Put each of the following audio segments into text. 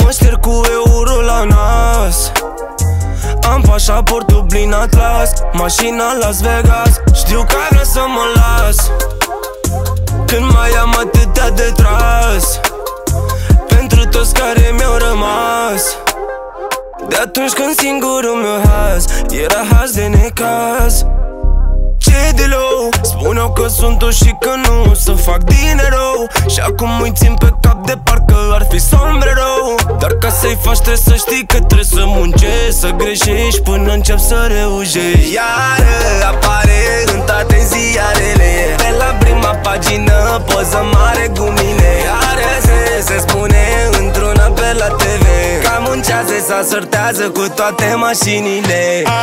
Mă șterg cu euro la nas. Am pașaport Dublin Atlas, mașina Las Vegas. Știu că ai vrea să mă las când mai am atâtea de tras pentru toți care mi-au rămas de atunci când singurul meu haz era haz de necaz. Ce de low, spune-o că sunt o și că nu să fac dinero. Și acum îi țin pe cap de parcă ar fi sombrero. Dar ca să-i faci trebuie să știi că trebuie să muncești, să greșești până încep să reușești. Iară apare în toate ziarele, pe la prima pagină poză mare cu mine. Iară se spune într-una pe la TV că muncează, se asortează cu toate mașinile.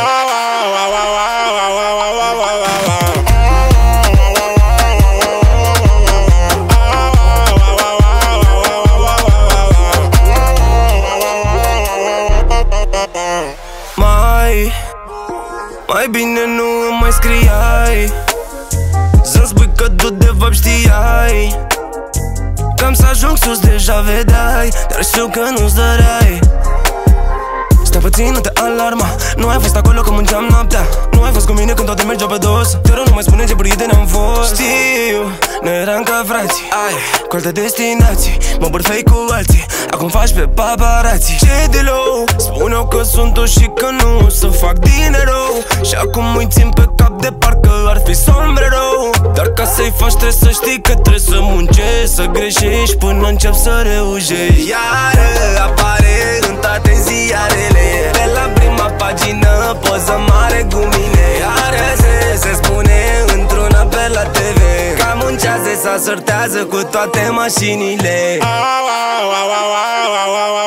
Mai bine nu îmi mai scriai să-mi spui că tu de fapt știai că am să ajung sus, deja vedeai, dar știu că nu-ți dăreai. Stai puțin, nu te alarma, nu ai fost acolo când munceam noaptea. Nu ai fost cu mine când toate mergeau pe dos. Te rog, nu mai spune ce prieteni am fost. Știu, ne eram ca frații, cu alte destinații. Mă bârfei cu alții, acum faci pe paparații. Ce de low, spune-o că sunt o și că nu să fac dinero. Și acum îi țin pe cap de parcă ar fi sombrero. Dar ca să-i faci trebuie să știi că trebuie să muncești, să greșești până încep să reușești. Iară apare în toate ziarele, pe la prima pagină poză mare cu mine. Iară se spune într-una pe la TV că muncează, se asortează cu toate mașinile.